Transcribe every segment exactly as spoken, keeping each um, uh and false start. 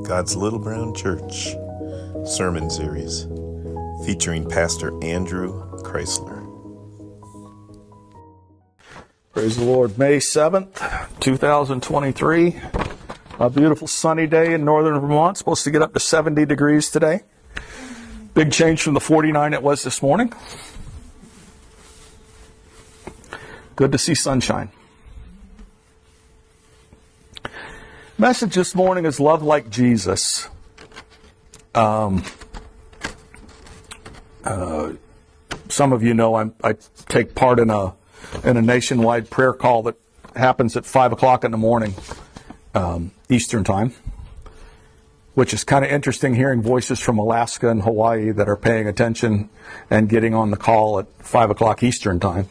God's Little Brown Church sermon series featuring Pastor Andrew Chrysler. Praise the Lord. May seventh, two thousand twenty-three. A beautiful sunny day in northern Vermont. Supposed to get up to seventy degrees today. Big change from the forty-nine it was this morning. Good to see sunshine. Message this morning is love like Jesus. Um, uh, some of you know I'm, I take part in a in a nationwide prayer call that happens at five o'clock in the morning, um, Eastern time, which is kind of interesting hearing voices from Alaska and Hawaii that are paying attention and getting on the call at five o'clock Eastern time.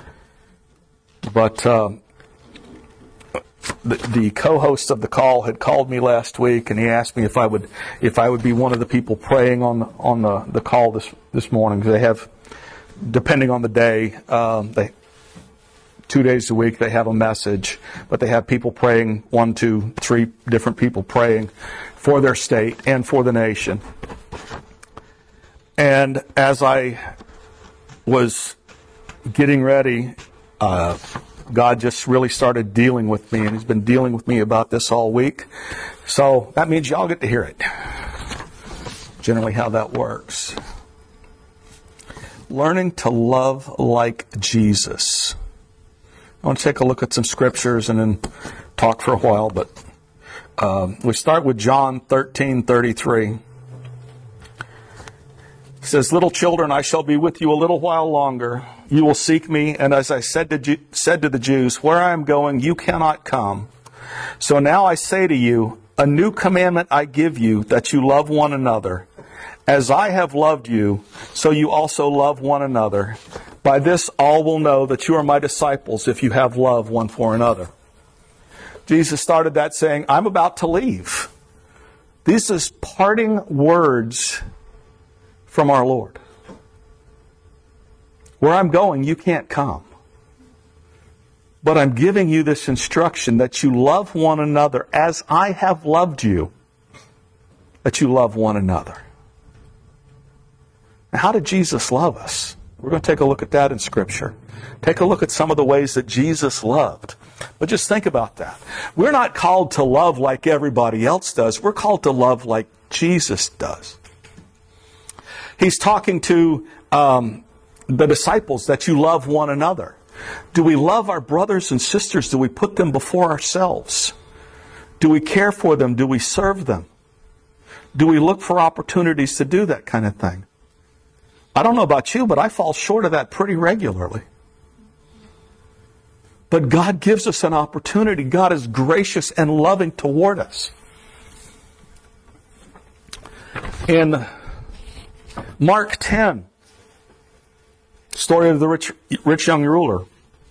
But um, the, the co-host of the call had called me last week, and he asked me if I would if I would be one of the people praying on the, on the, the call this this morning. They have, depending on the day, um, they two days a week they have a message, but they have people praying, one, two, three different people praying for their state and for the nation. And as I was getting ready, uh, God just really started dealing with me, and He's been dealing with me about this all week. So that means y'all get to hear it. Generally how that works. Learning to love like Jesus. I want to take a look at some scriptures and then talk for a while, but um, we start with John thirteen thirty-three. It says, "Little children, I shall be with you a little while longer. You will seek me, and as I said to, Ju- said to the Jews, where I am going, you cannot come. So now I say to you, a new commandment I give you, that you love one another. As I have loved you, so you also love one another. By this all will know that you are my disciples, if you have love one for another." Jesus started that saying, I'm about to leave. These are parting words from our Lord. Where I'm going, you can't come. But I'm giving you this instruction that you love one another as I have loved you, that you love one another. Now, how did Jesus love us? We're going to take a look at that in Scripture. Take a look at some of the ways that Jesus loved. But just think about that. We're not called to love like everybody else does. We're called to love like Jesus does. He's talking to um, the disciples that you love one another. Do we love our brothers and sisters? Do we put them before ourselves? Do we care for them? Do we serve them? Do we look for opportunities to do that kind of thing? I don't know about you, but I fall short of that pretty regularly. But God gives us an opportunity. God is gracious and loving toward us. In Mark ten, story of the rich, rich young ruler.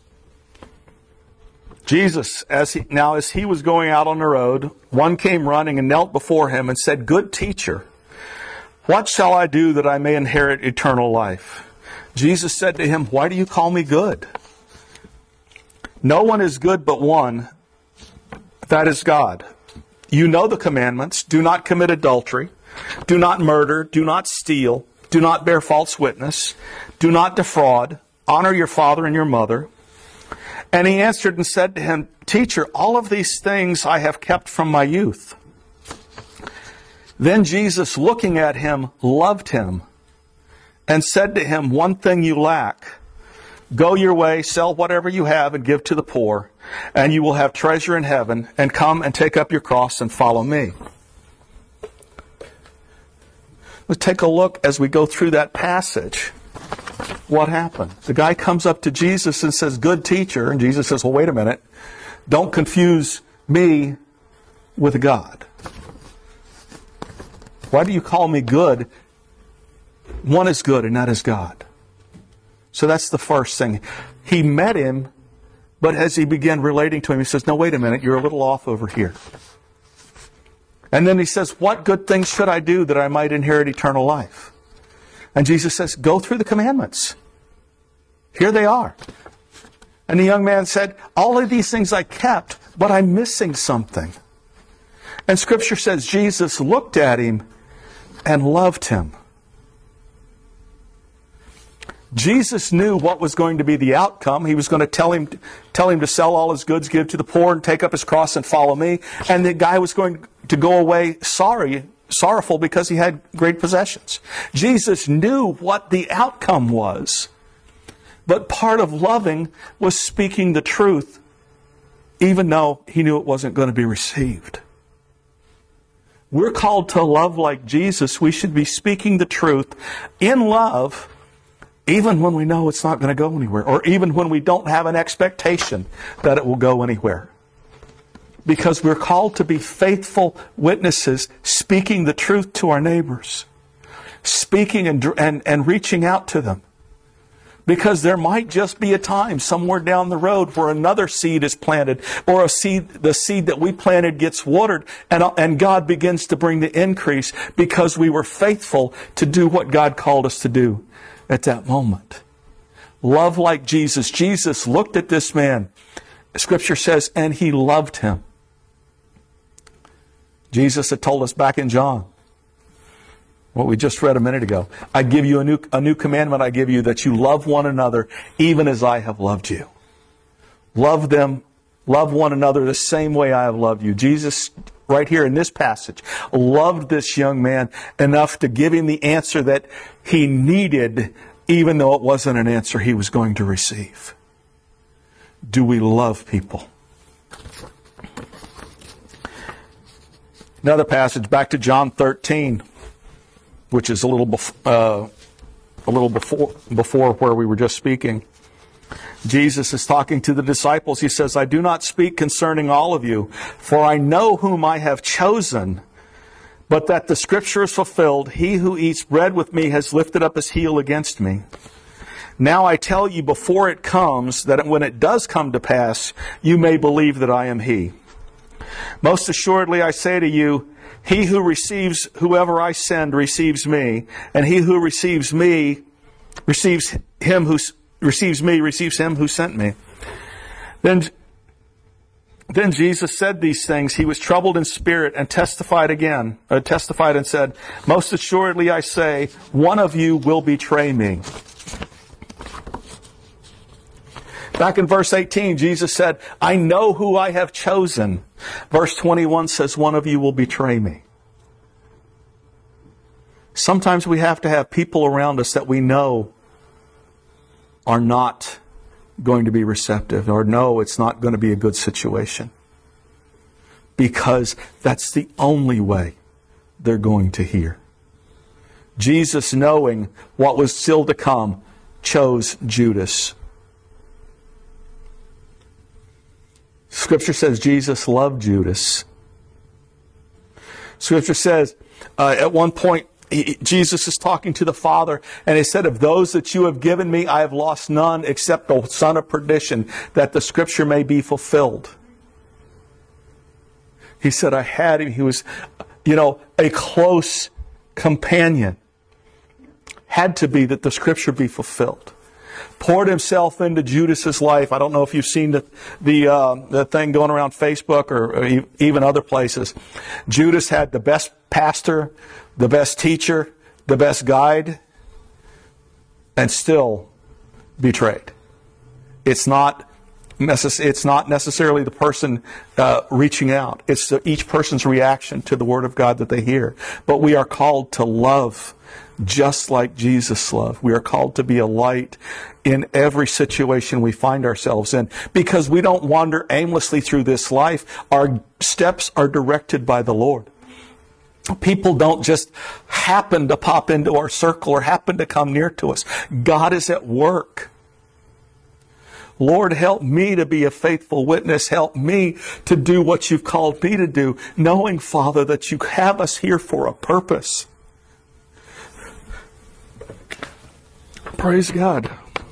Jesus, as he, now as he was going out on the road, one came running and knelt before him and said, "Good teacher, what shall I do that I may inherit eternal life?" Jesus said to him, "Why do you call me good? No one is good but one, that is God. You know the commandments. Do not commit adultery. Do not murder. Do not steal. Do not bear false witness. Do not defraud. Honor your father and your mother." And he answered and said to him, "Teacher, all of these things I have kept from my youth." Then Jesus, looking at him, loved him and said to him, "One thing you lack. Go your way, sell whatever you have and give to the poor, and you will have treasure in heaven, and come and take up your cross and follow me." Let's take a look as we go through that passage. What happened? The guy comes up to Jesus and says, "Good teacher." And Jesus says, "Well, wait a minute. Don't confuse me with God. Why do you call me good? One is good, and that is God." So that's the first thing. He met him, but as he began relating to him, he says, "No, wait a minute. You're a little off over here." And then he says, "What good things should I do that I might inherit eternal life?" And Jesus says, "Go through the commandments. Here they are." And the young man said, "All of these things I kept, but I'm missing something." And Scripture says Jesus looked at him and loved him. Jesus knew what was going to be the outcome. He was going to tell him, tell him to sell all his goods, give to the poor, and take up his cross and follow me. And the guy was going to go away sorry, sorrowful because he had great possessions. Jesus knew what the outcome was. But part of loving was speaking the truth, even though he knew it wasn't going to be received. We're called to love like Jesus. We should be speaking the truth in love, even when we know it's not going to go anywhere, or even when we don't have an expectation that it will go anywhere. Because we're called to be faithful witnesses, speaking the truth to our neighbors, speaking and, and, and reaching out to them. Because there might just be a time somewhere down the road where another seed is planted, or a seed, the seed that we planted gets watered, and, and God begins to bring the increase because we were faithful to do what God called us to do at that moment. Love like Jesus. Jesus looked at this man, Scripture says, and he loved him. Jesus had told us back in John, what we just read a minute ago, I give you a new, a new commandment I give you, that you love one another even as I have loved you. Love them, love one another the same way I have loved you. Jesus, right here in this passage, loved this young man enough to give him the answer that he needed, even though it wasn't an answer he was going to receive. Do we love people? Another passage, back to John thirteen. Which is a little bef- uh, a little before before where we were just speaking. Jesus is talking to the disciples. He says, I do not speak concerning all of you, for I know whom I have chosen, but that the Scripture is fulfilled, he who eats bread with me has lifted up his heel against me. Now I tell you before it comes, that when it does come to pass, you may believe that I am he. Most assuredly I say to you, he who receives whoever I send receives me, and he who receives me receives him who receives me receives him who sent me. Then, then Jesus said these things. He was troubled in spirit and testified again, uh, testified and said, most assuredly I say, one of you will betray me. Back in verse eighteen, Jesus said, I know who I have chosen. Verse twenty-one says, one of you will betray me. Sometimes we have to have people around us that we know are not going to be receptive, or know it's not going to be a good situation. Because that's the only way they're going to hear. Jesus, knowing what was still to come, chose Judas. Scripture says Jesus loved Judas. Scripture says uh, at one point, he, Jesus is talking to the Father, and he said, of those that you have given me, I have lost none except the son of perdition, that the Scripture may be fulfilled. He said, I had him. He was, you know, a close companion. Had to be that the Scripture be fulfilled. Poured himself into Judas's life. I don't know if you've seen the the, uh, the thing going around Facebook or, or even other places. Judas had the best pastor, the best teacher, the best guide, and still betrayed. It's not necess- It's not necessarily the person uh, reaching out. It's the, each person's reaction to the Word of God that they hear. But we are called to love just like Jesus loved. We are called to be a light in every situation we find ourselves in, because we don't wander aimlessly through this life. Our steps are directed by the Lord. People don't just happen to pop into our circle or happen to come near to us. God is at work. Lord, help me to be a faithful witness. Help me to do what you've called me to do, knowing, Father, that you have us here for a purpose. Praise God.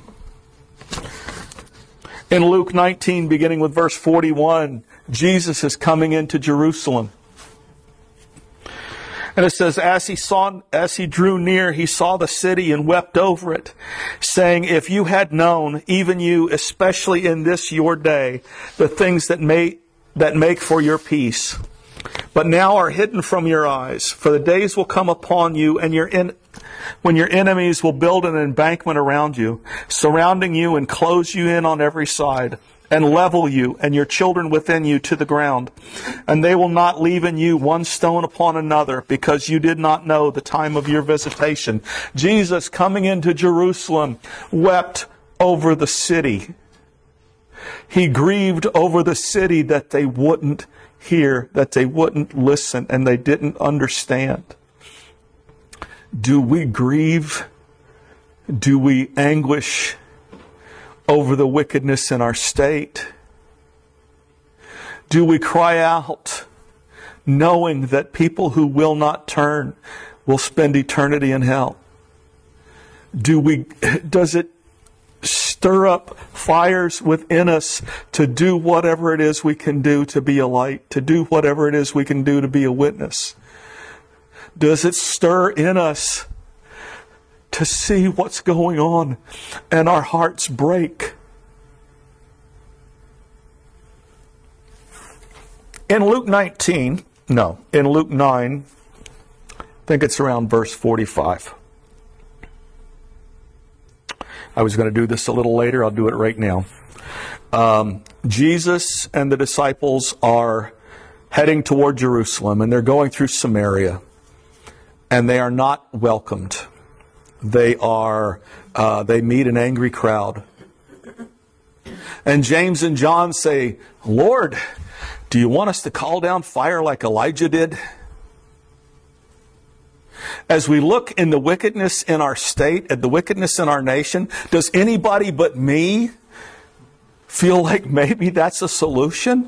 In Luke nineteen, beginning with verse forty-one, Jesus is coming into Jerusalem. And it says, as he saw, as he drew near, he saw the city and wept over it, saying, if you had known, even you, especially in this your day, the things that make, that make for your peace, but now are hidden from your eyes. For the days will come upon you, and your in, when your enemies will build an embankment around you, surrounding you and close you in on every side, and level you and your children within you to the ground. And they will not leave in you one stone upon another, because you did not know the time of your visitation. Jesus, coming into Jerusalem, wept over the city. He grieved over the city that they wouldn't hear, that they wouldn't listen, and they didn't understand. Do we grieve? Do we anguish over the wickedness in our state? Do we cry out, knowing that people who will not turn will spend eternity in hell? Do we, does it stir up fires within us to do whatever it is we can do to be a light, to do whatever it is we can do to be a witness? Does it stir in us to see what's going on and our hearts break? In Luke nineteen, no, in Luke nine, I think it's around verse forty-five. I was going to do this a little later. I'll do it right now. Um, Jesus and the disciples are heading toward Jerusalem, and they're going through Samaria, and they are not welcomed. They are, uh, they meet an angry crowd. And James and John say, "Lord, do you want us to call down fire like Elijah did?" As we look in the wickedness in our state, at the wickedness in our nation, does anybody but me feel like maybe that's a solution?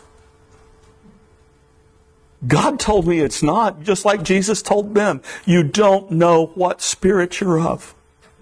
God told me it's not, just like Jesus told them. You don't know what spirit you're of.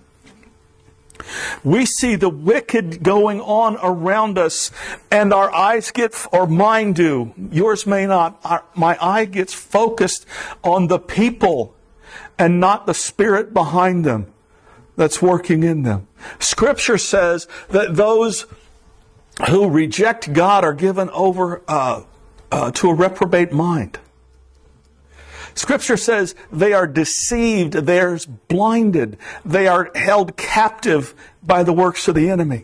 We see the wicked going on around us, and our eyes get, or mine do, yours may not, our, my eye gets focused on the people and not the spirit behind them that's working in them. Scripture says that those who reject God are given over uh, uh, to a reprobate mind. Scripture says they are deceived, they are blinded, they are held captive by the works of the enemy.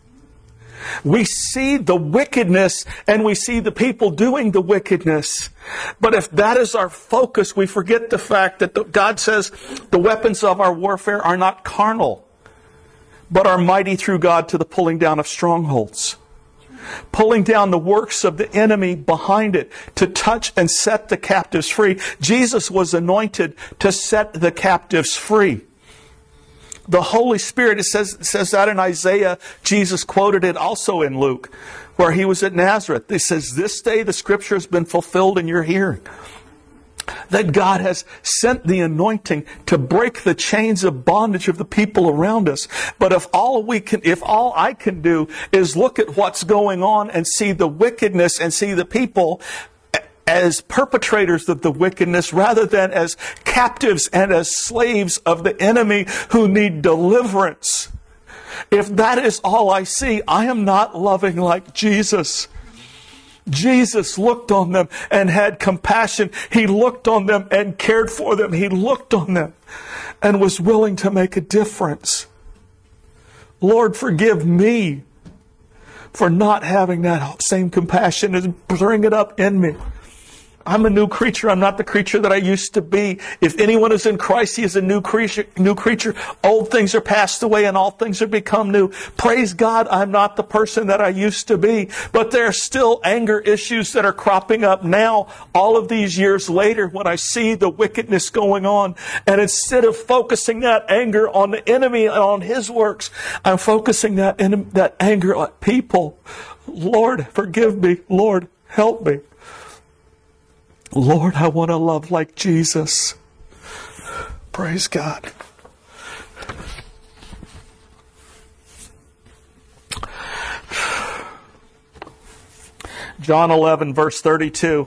We see the wickedness and we see the people doing the wickedness. But if that is our focus, we forget the fact that the, God says the weapons of our warfare are not carnal, but are mighty through God to the pulling down of strongholds. Pulling down the works of the enemy behind it to touch and set the captives free. Jesus was anointed to set the captives free. The Holy Spirit, it says, it says that in Isaiah. Jesus quoted it also in Luke, where he was at Nazareth. It says, "This day the Scripture has been fulfilled in your hearing." That God has sent the anointing to break the chains of bondage of the people around us. But if all we can, if all I can do is look at what's going on and see the wickedness and see the people as perpetrators of the wickedness rather than as captives and as slaves of the enemy who need deliverance, if that is all I see, I am not loving like Jesus. Jesus looked on them and had compassion. He looked on them and cared for them. He looked on them and was willing to make a difference. Lord, forgive me for not having that same compassion and bring it up in me. I'm a new creature. I'm not the creature that I used to be. If anyone is in Christ, he is a new creature. New creature. Old things are passed away and all things are become new. Praise God, I'm not the person that I used to be. But there are still anger issues that are cropping up now, all of these years later, when I see the wickedness going on. And instead of focusing that anger on the enemy and on his works, I'm focusing that, that anger on people. Lord, forgive me. Lord, help me. Lord, I want to love like Jesus. Praise God. John eleven, verse thirty-two.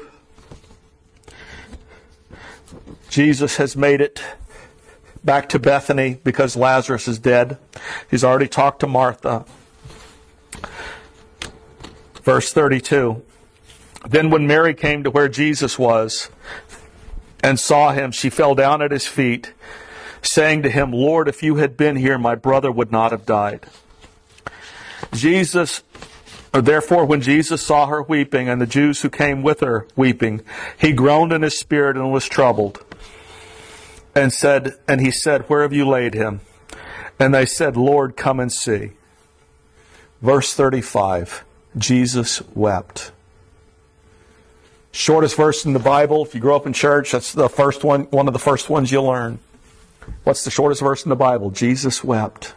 Jesus has made it back to Bethany because Lazarus is dead. He's already talked to Martha. Verse thirty-two. Then when Mary came to where Jesus was and saw him, she fell down at his feet, saying to him, Lord, if you had been here, my brother would not have died. Jesus, or therefore, when Jesus saw her weeping, and the Jews who came with her weeping, he groaned in his spirit and was troubled, and said, and he said, where have you laid him? And they said, Lord, come and see. Verse thirty-five, Jesus wept. Shortest verse in the Bible. If you grew up in church, that's the first one, one of the first ones you'll learn. What's the shortest verse in the Bible? Jesus wept.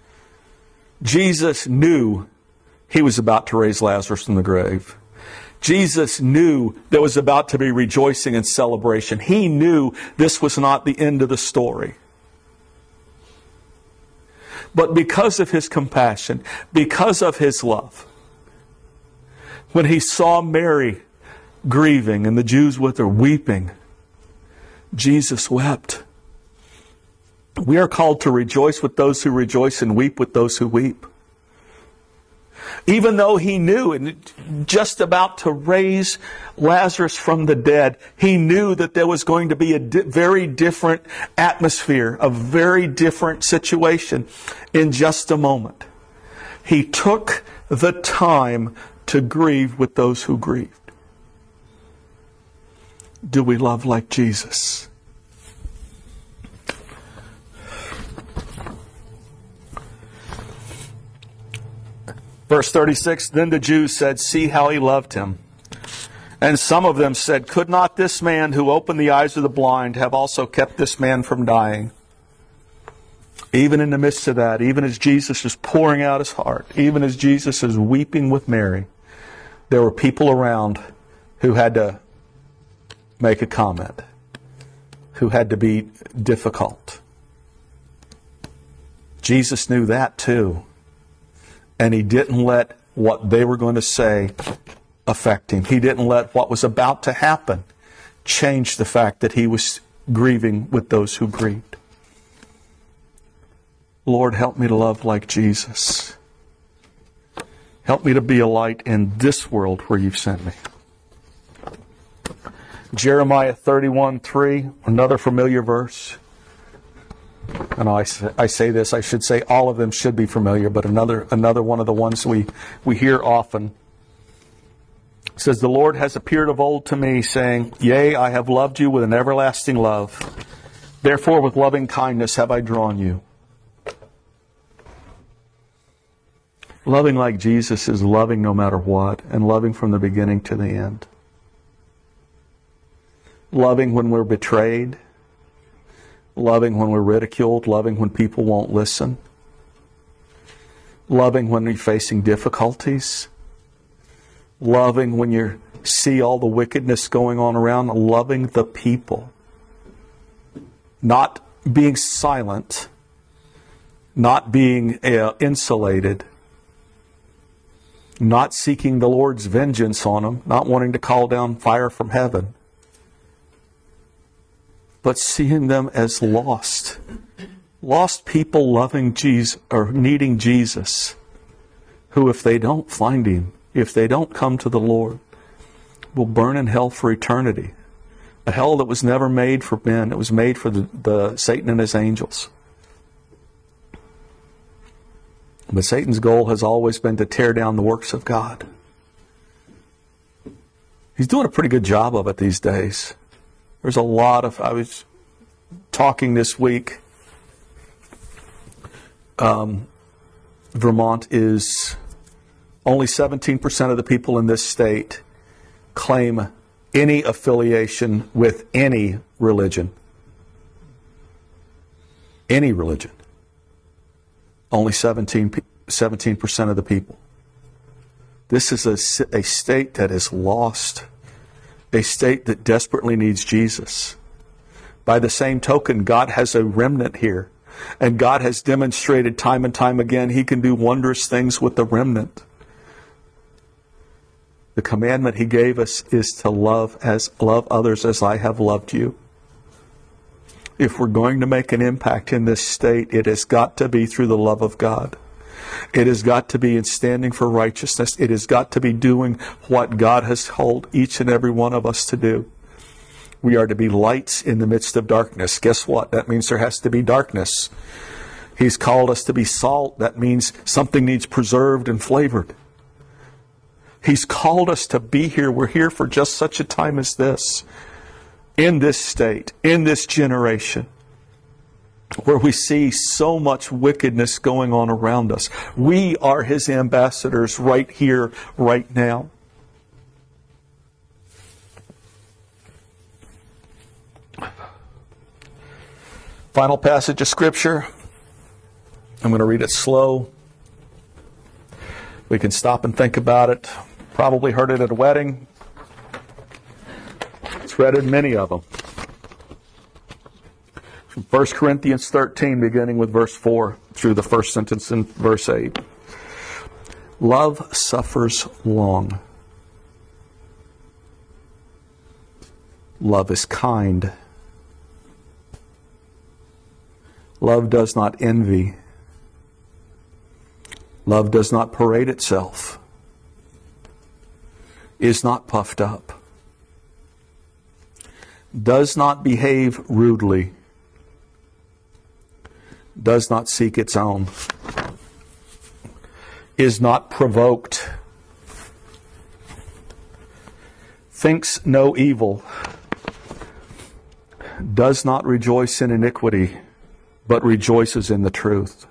Jesus knew he was about to raise Lazarus from the grave. Jesus knew there was about to be rejoicing and celebration. He knew this was not the end of the story. But because of his compassion, because of his love, when he saw Mary grieving and the Jews with her weeping, Jesus wept. We are called to rejoice with those who rejoice and weep with those who weep. Even though he knew, and just about to raise Lazarus from the dead, he knew that there was going to be a di- very different atmosphere, a very different situation in just a moment. He took the time to grieve with those who grieved. Do we love like Jesus? Verse thirty-six, then the Jews said, see how he loved him. And some of them said, could not this man who opened the eyes of the blind have also kept this man from dying? Even in the midst of that, even as Jesus is pouring out his heart, even as Jesus is weeping with Mary, there were people around who had to make a comment, who had to be difficult. Jesus knew that too. And he didn't let what they were going to say affect him. He didn't let what was about to happen change the fact that he was grieving with those who grieved. Lord, help me to love like Jesus. Help me to be a light in this world where you've sent me. Jeremiah thirty-one three, another familiar verse. And I say, I say this, I should say all of them should be familiar, but another another one of the ones we, we hear often. It says, the Lord has appeared of old to me, saying, yea, I have loved you with an everlasting love. Therefore with loving kindness have I drawn you. Loving like Jesus is loving no matter what, and loving from the beginning to the end. Loving when we're betrayed. Loving when we're ridiculed. Loving when people won't listen. Loving when you're facing difficulties. Loving when you see all the wickedness going on around. Loving the people. Not being silent. Not being uh, insulated. Not seeking the Lord's vengeance on them. Not wanting to call down fire from heaven. But seeing them as lost. Lost people loving Jesus, or needing Jesus, who if they don't find Him, if they don't come to the Lord, will burn in hell for eternity. A hell that was never made for men. It was made for the, the Satan and his angels. But Satan's goal has always been to tear down the works of God. He's doing a pretty good job of it these days. There's a lot of, I was talking this week, um, Vermont is, only seventeen percent of the people in this state claim any affiliation with any religion. Any religion. Only seventeen percent of the people. This is a, a state that is lost. A state that desperately needs Jesus. By the same token, God has a remnant here. And God has demonstrated time and time again He can do wondrous things with the remnant. The commandment He gave us is to love as love others as I have loved you. If we're going to make an impact in this state, it has got to be through the love of God. It has got to be in standing for righteousness. It has got to be doing what God has called each and every one of us to do. We are to be lights in the midst of darkness. Guess what? That means there has to be darkness. He's called us to be salt. That means something needs preserved and flavored. He's called us to be here. We're here for just such a time as this. In this state, in this generation, where we see so much wickedness going on around us. We are His ambassadors right here, right now. Final passage of Scripture. I'm going to read it slow. We can stop and think about it. Probably heard it at a wedding. It's read in many of them. From First Corinthians thirteen, beginning with verse four, through the first sentence in verse eight. Love suffers long. Love is kind. Love does not envy. Love does not parade itself. Is not puffed up. Does not behave rudely. Does not seek its own. Is not provoked. Thinks no evil. Does not rejoice in iniquity, but rejoices in the truth.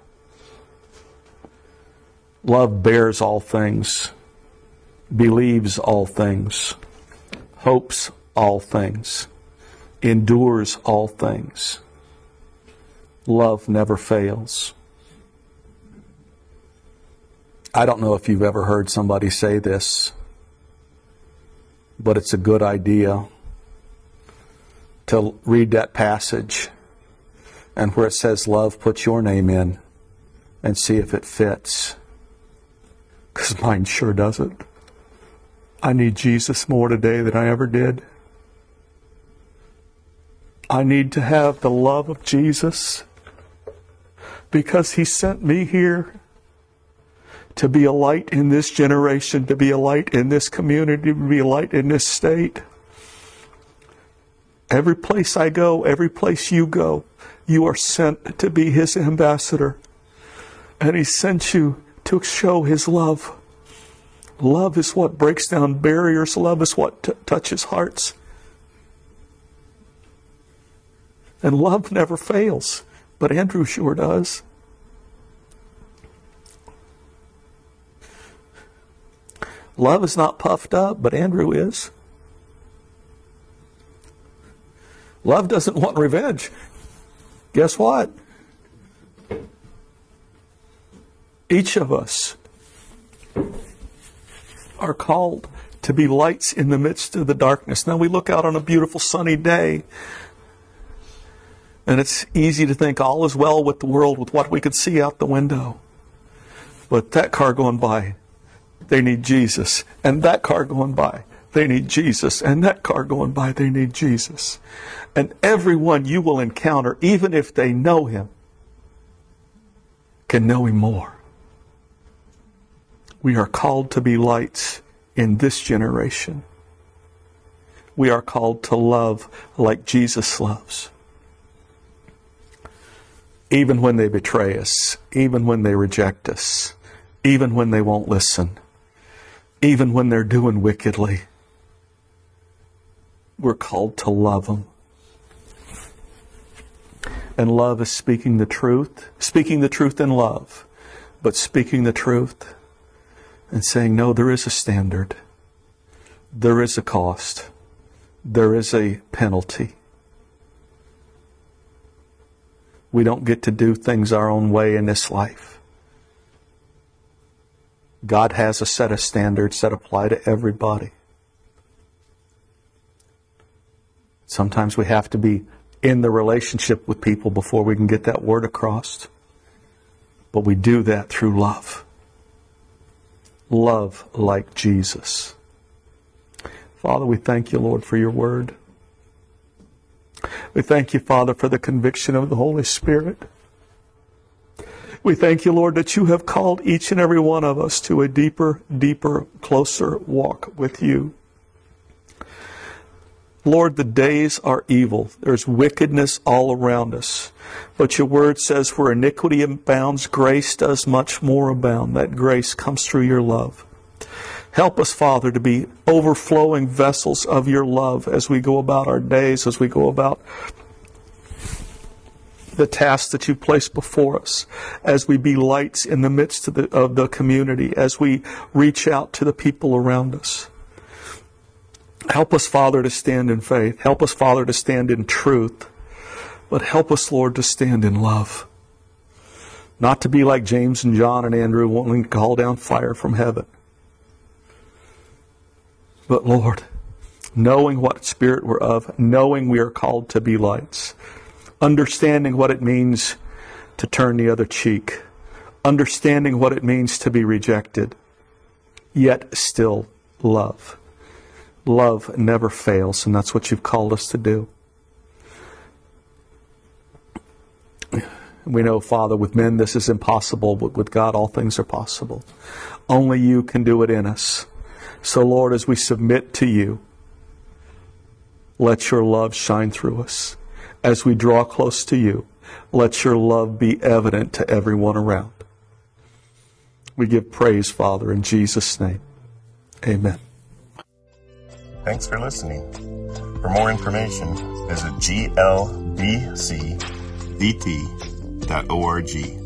Love bears all things, believes all things, hopes all things, endures all things. Love never fails. I don't know if you've ever heard somebody say this, but it's a good idea to read that passage and where it says love, put your name in and see if it fits. Because mine sure doesn't. I need Jesus more today than I ever did. I need to have the love of Jesus because He sent me here to be a light in this generation, to be a light in this community, to be a light in this state. Every place I go, every place you go, you are sent to be His ambassador. And He sent you to show His love. Love is what breaks down barriers. Love is what t- touches hearts. And love never fails. But Andrew sure does. Love is not puffed up, but Andrew is. Love doesn't want revenge. Guess what? Each of us are called to be lights in the midst of the darkness. Now we look out on a beautiful sunny day, and it's easy to think all is well with the world with what we can see out the window. But that car going by, they need Jesus. And that car going by, they need Jesus. And that car going by, they need Jesus. And everyone you will encounter, even if they know Him, can know Him more. We are called to be lights in this generation. We are called to love like Jesus loves. Even when they betray us, even when they reject us, even when they won't listen, even when they're doing wickedly, we're called to love them. And love is speaking the truth, speaking the truth in love, but speaking the truth and saying, no, there is a standard. There is a cost. There is a penalty. We don't get to do things our own way in this life. God has a set of standards that apply to everybody. Sometimes we have to be in the relationship with people before we can get that word across. But we do that through love. Love like Jesus. Father, we thank you, Lord, for your word. We thank you, Father, for the conviction of the Holy Spirit. We thank you, Lord, that you have called each and every one of us to a deeper, deeper, closer walk with you. Lord, the days are evil. There's wickedness all around us. But your word says where iniquity abounds, grace does much more abound. That grace comes through your love. Help us, Father, to be overflowing vessels of your love as we go about our days, as we go about the tasks that you place before us, as we be lights in the midst of the, of the community, as we reach out to the people around us. Help us, Father, to stand in faith. Help us, Father, to stand in truth. But help us, Lord, to stand in love. Not to be like James and John and Andrew wanting to call down fire from heaven. But, Lord, knowing what spirit we're of, knowing we are called to be lights, understanding what it means to turn the other cheek, understanding what it means to be rejected, yet still love. Love never fails, and that's what you've called us to do. We know, Father, with men this is impossible, but with God all things are possible. Only you can do it in us. So, Lord, as we submit to you, let your love shine through us. As we draw close to you, let your love be evident to everyone around. We give praise, Father, in Jesus' name. Amen. Thanks for listening. For more information, visit G L B C V T dot org.